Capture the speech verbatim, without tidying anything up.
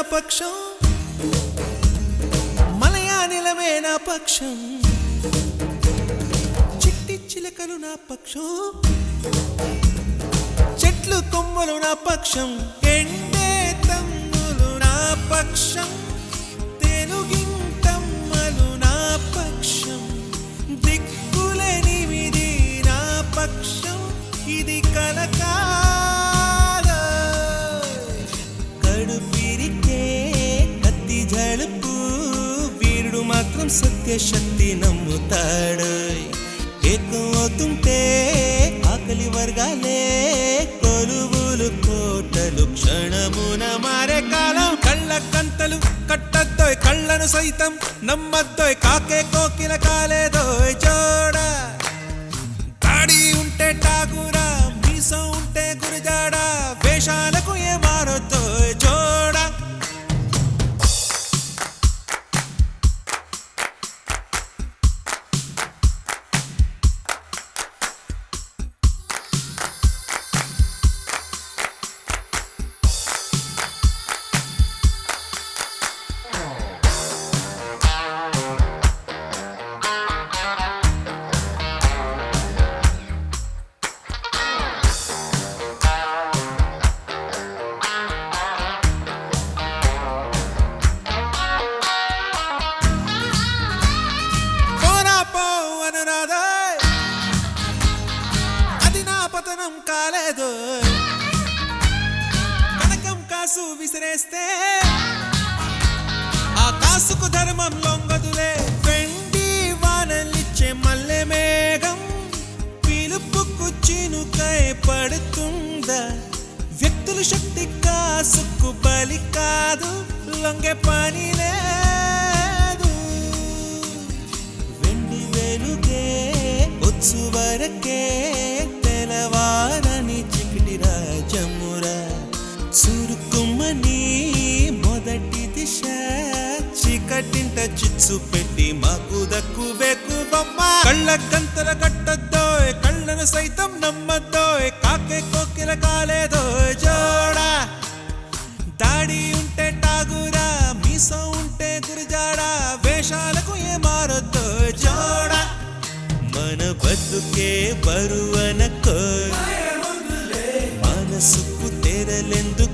పక్షం మలయానిలమే నా పక్షం చిట్టి చిలకలు నా పక్షం చెట్లు కొమ్మలు నా పక్షం ఎండే తమ్ములు నా పక్షం తెలుగింటమ్మలు నా పక్షం దిక్కులేనివిది నా పక్షం ఇది కలకాల కడుపిరికే కత్తి జలుపు వీరుడు మాత్రం సత్యశక్తి నమ్ముతాడు ఎక్కువవుతుంటే ఆకలి వర్గాలే కొలువులు కోటలు క్షణమున మారే కాలం కళ్ళ కంతలు కట్టద్దోయ్ కళ్ళను సైతం నమ్మద్దోయ్ కాకే కోకిల కాలేదోయ్ జోడా దాడి ఉంటే ఠాగూరా మీసం ఉంటే గురిజాడా వేషాలకు ఏ మారొద్దోయ్ జోడా కాలేదు కనకం కాసు విసిరేస్తే ఆ కాసుకు ధర్మం లొంగదులే వెండి వానలిచ్చే మల్లె మేఘం పిలుపుకు చినుకై పడుతుందా వ్యక్తుల శక్తి కాసుకు బలి కాదు లొంగే పని లేదు వెండి వెలుగే వచ్చు వరకే తెలవారని చికిటి రాజమురా చురుకుమ్మని మొదటి దిశ చీకటింట చిచ్చు పెట్టి మాకు దక్కు వేకువమ్మ కళ్ళ గంతల కట్టద్దోయ్ కళ్ళను సైతం నమ్మద్దోయ్ కాకే కోకిల కాలేదోయ్ జోడా దాడి ఉంటే ఠాగూరా మీసం ఉంటే గురిజాడా వేషాలకు ఏ మారొద్దోయ్ జోడా మన బతుకే బరువనకో మనసుకు తెరలెందుకు